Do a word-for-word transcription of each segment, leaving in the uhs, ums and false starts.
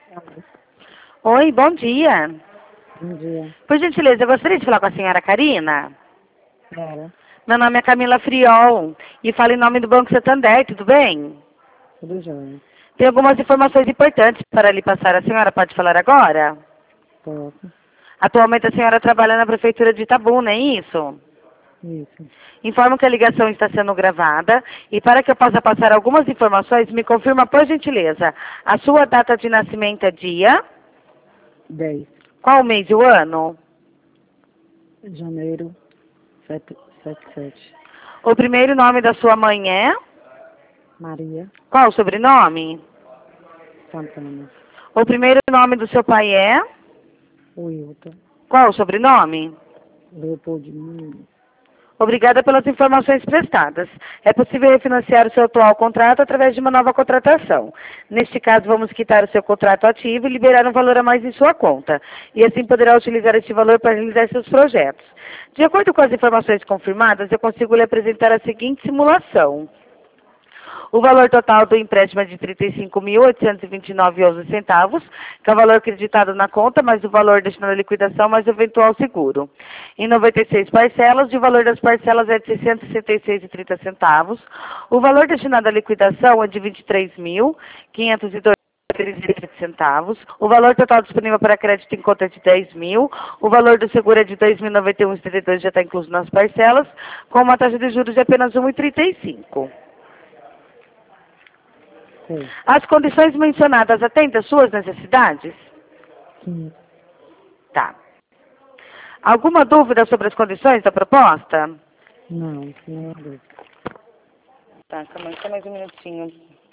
Oi, bom dia. Bom dia. Por gentileza, eu gostaria de falar com a senhora Karina. Era. Meu nome é Camila Friol e falo em nome do Banco Santander, tudo bem? Tudo jóia. Tem algumas informações importantes para lhe passar. A senhora pode falar agora? Posso. Atualmente a senhora trabalha na Prefeitura de Itabuna, é isso? Isso. Informo que a ligação está sendo gravada e para que eu possa passar algumas informações, me confirma, por gentileza, a sua data de nascimento é dia? dez. Qual o mês e o ano? Janeiro. sete sete. O primeiro nome da sua mãe é? Maria. Qual o sobrenome? Santana. O primeiro nome do seu pai é? Wilton. Qual o sobrenome? Leopoldino. Obrigada pelas informações prestadas. É possível refinanciar o seu atual contrato através de uma nova contratação. Neste caso, vamos quitar o seu contrato ativo e liberar um valor a mais em sua conta. E assim poderá utilizar este valor para realizar seus projetos. De acordo com as informações confirmadas, eu consigo lhe apresentar a seguinte simulação. O valor total do empréstimo é de trinta e cinco mil, oitocentos e vinte e nove reais e onze centavos, que é o valor acreditado na conta, mais o valor destinado à liquidação, mais o eventual seguro. Em noventa e seis parcelas, e o valor das parcelas é de seiscentos e sessenta e seis reais e trinta centavos. O valor destinado à liquidação é de vinte e três mil, quinhentos e dois reais e trinta centavos. O valor total disponível para crédito em conta é de dez mil. O valor do seguro é de dois mil e noventa e um reais e setenta e dois centavos, já está incluso nas parcelas, com uma taxa de juros de apenas um vírgula trinta e cinco por cento. Sim. As condições mencionadas atendem às suas necessidades? Sim. Tá. Alguma dúvida sobre as condições da proposta? Não, não é dúvida. Tá, calma aí, só mais um minutinho.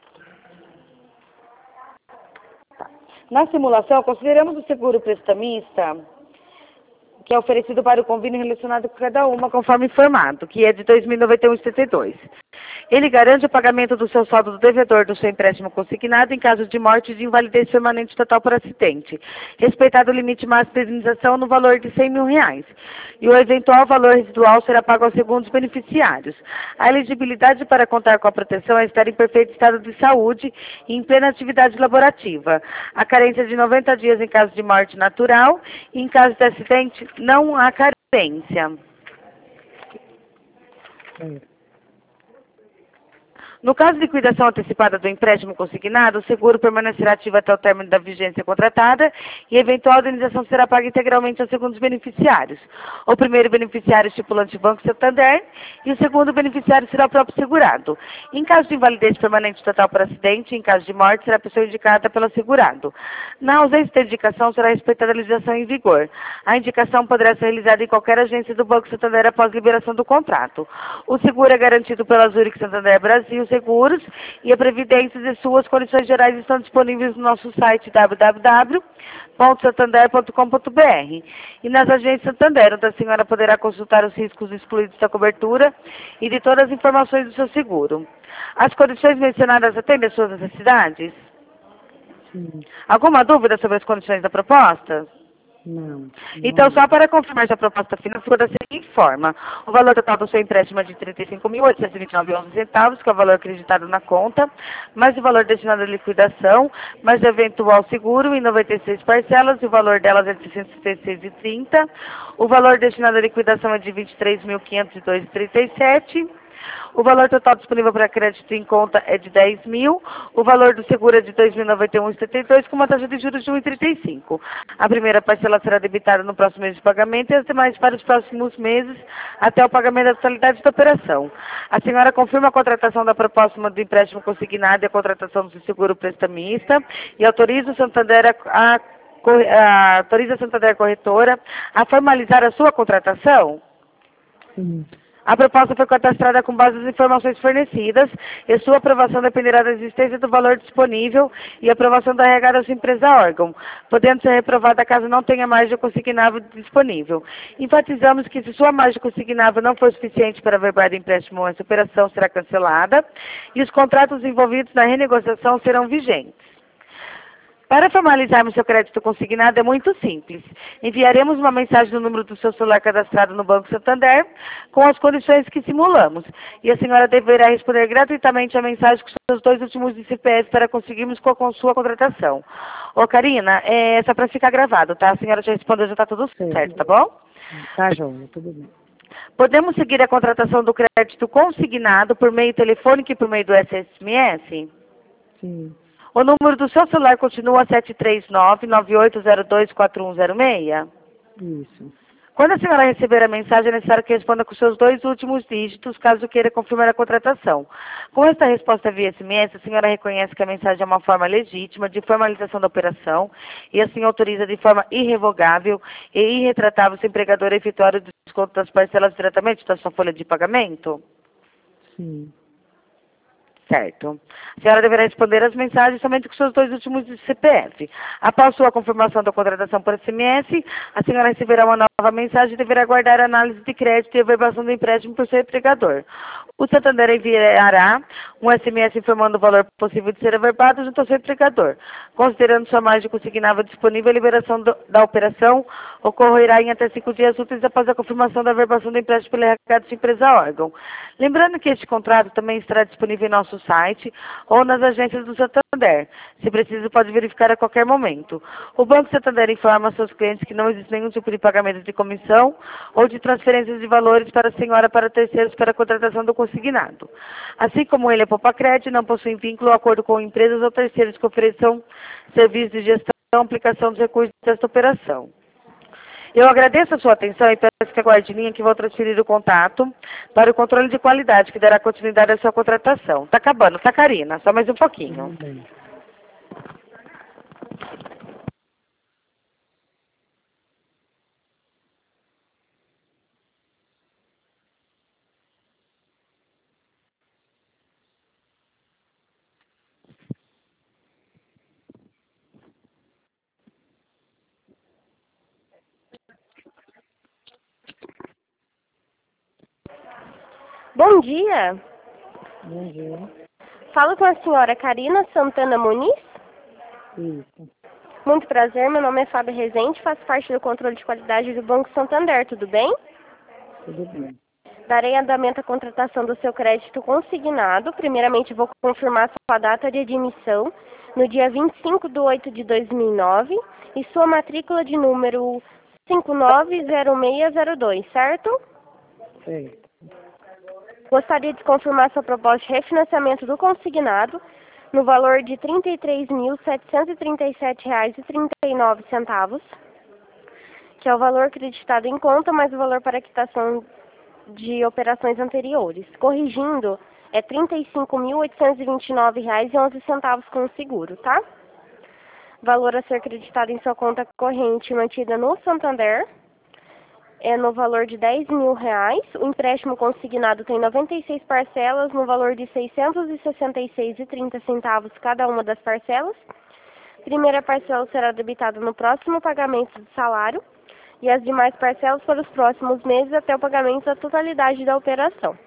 Tá. Na simulação, consideramos o seguro prestamista, que é oferecido para o convênio relacionado com cada uma, conforme informado, que é de dois mil e noventa e um reais e setenta e dois centavos. Ele garante o pagamento do seu saldo do devedor do seu empréstimo consignado em caso de morte e de invalidez permanente total por acidente, respeitado o limite máximo de indenização no valor de cem mil reais. E o eventual valor residual será pago aos segundos beneficiários. A elegibilidade para contar com a proteção é estar em perfeito estado de saúde e em plena atividade laborativa. A carência de noventa dias em caso de morte natural e em caso de acidente não há carência. Sim. No caso de liquidação antecipada do empréstimo consignado, o seguro permanecerá ativo até o término da vigência contratada e a eventual indenização será paga integralmente aos segundos beneficiários. O primeiro beneficiário estipulante o Banco Santander e o segundo beneficiário será o próprio segurado. Em caso de invalidez permanente total por acidente, em caso de morte, será a pessoa indicada pelo segurado. Na ausência da indicação, será respeitada a legislação em vigor. A indicação poderá ser realizada em qualquer agência do Banco Santander após liberação do contrato. O seguro é garantido pela Zurich Santander Brasil Seguros e a Previdência e suas condições gerais estão disponíveis no nosso site w w w ponto santander ponto com ponto b r e nas agências Santander, onde a senhora poderá consultar os riscos excluídos da cobertura e de todas as informações do seu seguro. As condições mencionadas atendem às suas necessidades? Sim. Alguma dúvida sobre as condições da proposta? Não. Então, Não. só para confirmar a proposta financeira da seguinte forma: o valor total do seu empréstimo é de trinta e cinco mil, oitocentos e vinte e nove reais e onze centavos, que é o valor acreditado na conta, mais o valor destinado à liquidação, mais o eventual seguro em noventa e seis parcelas, e o valor delas é de seiscentos e sessenta e seis reais e trinta centavos. O valor destinado à liquidação é de vinte e três mil, quinhentos e dois reais e trinta e sete centavos. O valor total disponível para crédito em conta é de dez mil. O valor do seguro é de dois mil e noventa e um reais e setenta e dois centavos, com uma taxa de juros de um vírgula trinta e cinco por cento. A primeira parcela será debitada no próximo mês de pagamento e as demais para os próximos meses, até o pagamento da totalidade da operação. A senhora confirma a contratação da proposta do empréstimo consignado e a contratação do seguro prestamista e autoriza o Santander a, a, a, autoriza a Santander Corretora a formalizar a sua contratação? Sim. A proposta foi cadastrada com base nas informações fornecidas e sua aprovação dependerá da existência do valor disponível e aprovação da regada à sua empresa órgão, podendo ser reprovada caso não tenha margem consignável disponível. Enfatizamos que se sua margem consignável não for suficiente para averbar o empréstimo, essa operação será cancelada e os contratos envolvidos na renegociação serão vigentes. Para formalizarmos seu crédito consignado é muito simples. Enviaremos uma mensagem no número do seu celular cadastrado no Banco Santander com as condições que simulamos. E a senhora deverá responder gratuitamente a mensagem com seus dois últimos C P F para conseguirmos com a sua contratação. Ô, Karina, é só para ficar gravado, tá? A senhora já respondeu, já está tudo certo, tá bom? Tá, João, tudo bem. Podemos seguir a contratação do crédito consignado por meio telefônico e por meio do S M S? Sim. O número do seu celular continua sete três nove, nove oito zero dois, quatro um zero seis? Isso. Quando a senhora receber a mensagem, é necessário que responda com seus dois últimos dígitos, caso queira confirmar a contratação. Com esta resposta via S M S, a senhora reconhece que a mensagem é uma forma legítima de formalização da operação e assim autoriza de forma irrevogável e irretratável seu empregador a efetuar o desconto das parcelas diretamente da sua folha de pagamento? Sim. Certo. A senhora deverá responder as mensagens somente com seus dois últimos C P F. Após sua confirmação da contratação por S M S, a senhora receberá uma nova mensagem e deverá aguardar a análise de crédito e averbação do empréstimo por seu empregador. O Santander enviará um S M S informando o valor possível de ser averbado junto ao seu empregador. Considerando sua margem consignável disponível, a liberação do, da operação ocorrerá em até cinco dias úteis após a confirmação da averbação do empréstimo pelo R H de sua empresa órgão. Lembrando que este contrato também estará disponível em nosso site ou nas agências do Santander. Se preciso, pode verificar a qualquer momento. O Banco Santander informa aos seus clientes que não existe nenhum tipo de pagamento de comissão ou de transferências de valores para a senhora para terceiros para a contratação do consignado. Assim como ele é Poupa-Crédito, não possui vínculo ou acordo com empresas ou terceiros que ofereçam serviços de gestão e aplicação dos recursos desta operação. Eu agradeço a sua atenção e peço que aguarde em linha que vou transferir o contato para o controle de qualidade, que dará continuidade à sua contratação. Está acabando, tá, Karina? Só mais um pouquinho. Tudo bem. Bom dia. Bom dia. Falo com a senhora Karina Santana Muniz. Isso. Muito prazer, meu nome é Fábio Rezende, faço parte do controle de qualidade do Banco Santander, tudo bem? Tudo bem. Darei andamento à contratação do seu crédito consignado. Primeiramente, vou confirmar sua data de admissão no dia vinte e cinco de oito de dois mil e nove e sua matrícula de número cinco nove zero seis zero dois, certo? Certo. Gostaria de confirmar sua proposta de refinanciamento do consignado no valor de trinta e três mil, setecentos e trinta e sete reais e trinta e nove centavos, que é o valor acreditado em conta, mais o valor para quitação de operações anteriores. Corrigindo, é trinta e cinco mil, oitocentos e vinte e nove reais e onze centavos com o seguro, tá? Valor a ser acreditado em sua conta corrente mantida no Santander é no valor de dez mil reais. O empréstimo consignado tem noventa e seis parcelas no valor de seiscentos e sessenta e seis reais e trinta centavos cada uma das parcelas. Primeira parcela será debitada no próximo pagamento do salário e as demais parcelas para os próximos meses até o pagamento da totalidade da operação.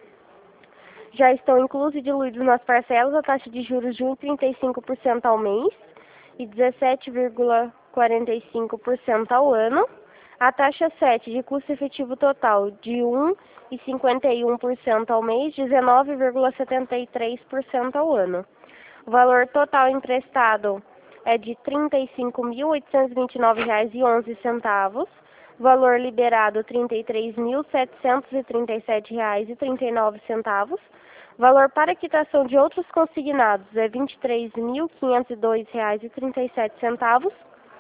Já estão inclusos e diluídos nas parcelas a taxa de juros de um vírgula trinta e cinco por cento ao mês e dezessete vírgula quarenta e cinco por cento ao ano. A taxa sete de custo efetivo total de um vírgula cinquenta e um por cento ao mês, dezenove vírgula setenta e três por cento ao ano. O valor total emprestado é de trinta e cinco mil, oitocentos e vinte e nove reais e onze centavos. Valor liberado trinta e três mil, setecentos e trinta e sete reais e trinta e nove centavos. Valor para quitação de outros consignados é vinte e três mil, quinhentos e dois reais e trinta e sete centavos.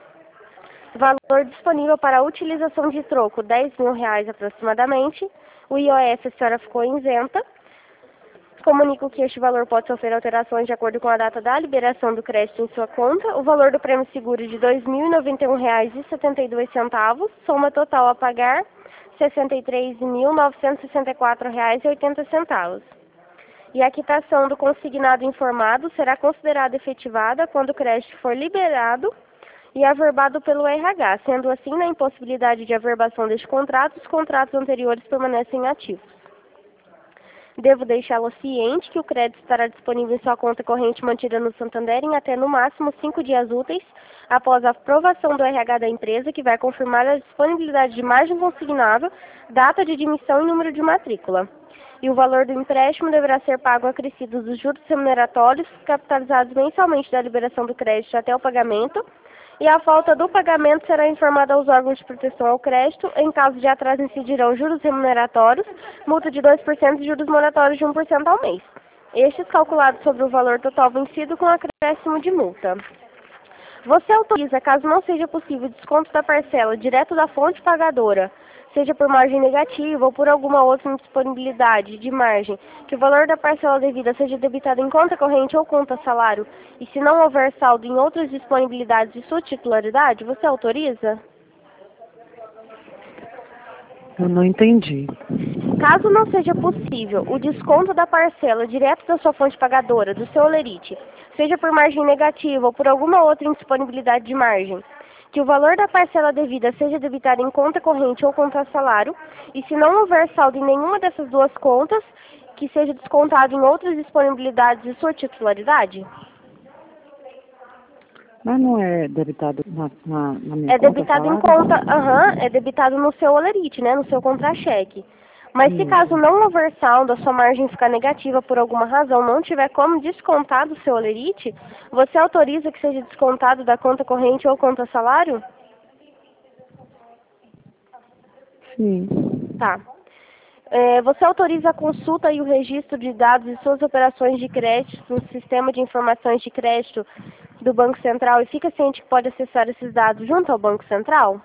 Valor disponível para a utilização de troco, dez mil reais aproximadamente. O I O F a senhora ficou isenta. Comunico que este valor pode sofrer alterações de acordo com a data da liberação do crédito em sua conta. O valor do prêmio seguro de dois mil e noventa e um reais e setenta e dois centavos. Soma total a pagar, sessenta e três mil, novecentos e sessenta e quatro reais e oitenta centavos. E a quitação do consignado informado será considerada efetivada quando o crédito for liberado e averbado pelo R H. Sendo assim, na impossibilidade de averbação deste contrato, os contratos anteriores permanecem ativos. Devo deixá-lo ciente que o crédito estará disponível em sua conta corrente mantida no Santander em até no máximo cinco dias úteis após a aprovação do R H da empresa, que vai confirmar a disponibilidade de margem consignável, data de admissão e número de matrícula. E o valor do empréstimo deverá ser pago acrescidos dos juros remuneratórios, capitalizados mensalmente da liberação do crédito até o pagamento, e a falta do pagamento será informada aos órgãos de proteção ao crédito. Em caso de atraso, incidirão juros remuneratórios, multa de dois por cento e juros moratórios de um por cento ao mês. Estes calculados sobre o valor total vencido com acréscimo de multa. Você autoriza, caso não seja possível o desconto da parcela direto da fonte pagadora, seja por margem negativa ou por alguma outra indisponibilidade de margem, que o valor da parcela devida seja debitado em conta corrente ou conta salário, e se não houver saldo em outras disponibilidades de sua titularidade, você autoriza? Eu não entendi. Caso não seja possível o desconto da parcela direto da sua fonte pagadora, do seu holerite, seja por margem negativa ou por alguma outra indisponibilidade de margem, que o valor da parcela devida seja debitado em conta corrente ou conta salário, e se não houver saldo em nenhuma dessas duas contas, que seja descontado em outras disponibilidades de sua titularidade? Mas não é debitado na, na, na minha É conta debitado em salário? conta, aham, é debitado no seu holerite, né, no seu contra-cheque. Mas se Isso. caso não houver saldo, a sua margem ficar negativa por alguma razão, não tiver como descontar do seu holerite, você autoriza que seja descontado da conta corrente ou conta salário? Sim. Tá. É, você autoriza a consulta e o registro de dados de suas operações de crédito no sistema de informações de crédito do Banco Central e fica ciente que pode acessar esses dados junto ao Banco Central?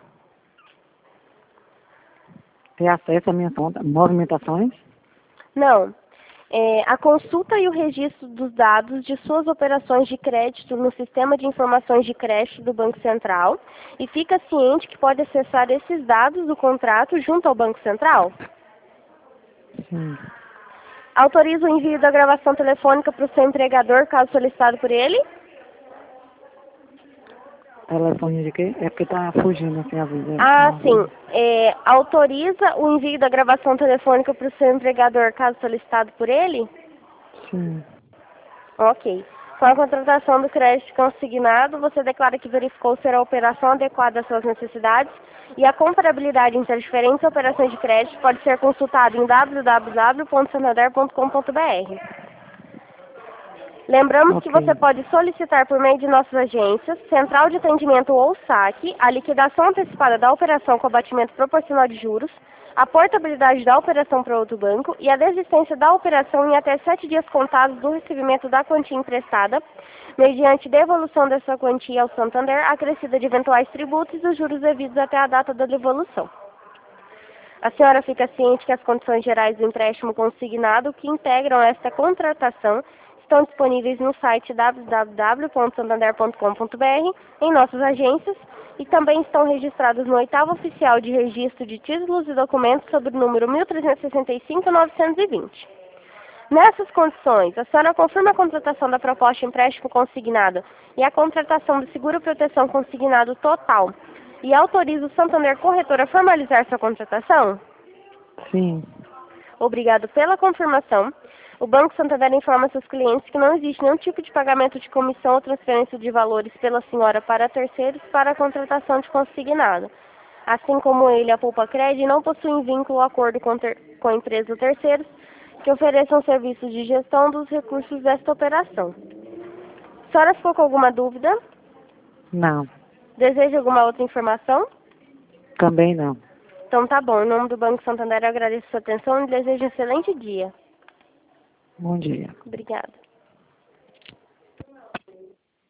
Ter acesso à minha conta, movimentações? Não. É, a consulta e o registro dos dados de suas operações de crédito no sistema de informações de crédito do Banco Central e fica ciente que pode acessar esses dados do contrato junto ao Banco Central? Sim. Autoriza o envio da gravação telefônica para o seu empregador, caso solicitado por ele? Telefone de quê? É porque tá fugindo assim a vida. Ah, Não. sim. É, autoriza o envio da gravação telefônica para o seu empregador, caso solicitado por ele? Sim. Ok. Com a contratação do crédito consignado, você declara que verificou ser a operação adequada às suas necessidades e a comparabilidade entre as diferentes operações de crédito pode ser consultada em w w w ponto santander ponto com ponto b r. Lembramos Ok. que você pode solicitar por meio de nossas agências, Central de Atendimento ou saque, a liquidação antecipada da operação com abatimento proporcional de juros, a portabilidade da operação para outro banco e a desistência da operação em até sete dias contados do recebimento da quantia emprestada, mediante devolução dessa quantia ao Santander, acrescida de eventuais tributos e os juros devidos até a data da devolução. A senhora fica ciente que as condições gerais do empréstimo consignado que integram esta contratação estão disponíveis no site w w w ponto santander ponto com ponto b r, em nossas agências, e também estão registrados no oitavo oficial de registro de títulos e documentos sob o número mil trezentos e sessenta e cinco, novecentos e vinte. Nessas condições, a senhora confirma a contratação da proposta de empréstimo consignado e a contratação do seguro-proteção consignado total e autoriza o Santander Corretor a formalizar sua contratação? Sim. Obrigado pela confirmação. O Banco Santander informa seus clientes que não existe nenhum tipo de pagamento de comissão ou transferência de valores pela senhora para terceiros para a contratação de consignado. Assim como ele, a Poupa Cred não possuem vínculo ou acordo com, ter, com empresas ou terceiros que ofereçam serviços de gestão dos recursos desta operação. A senhora ficou com alguma dúvida? Não. Deseja alguma outra informação? Também não. Então tá bom. Em nome do Banco Santander, eu agradeço a sua atenção e desejo um excelente dia. Bom dia. Obrigada.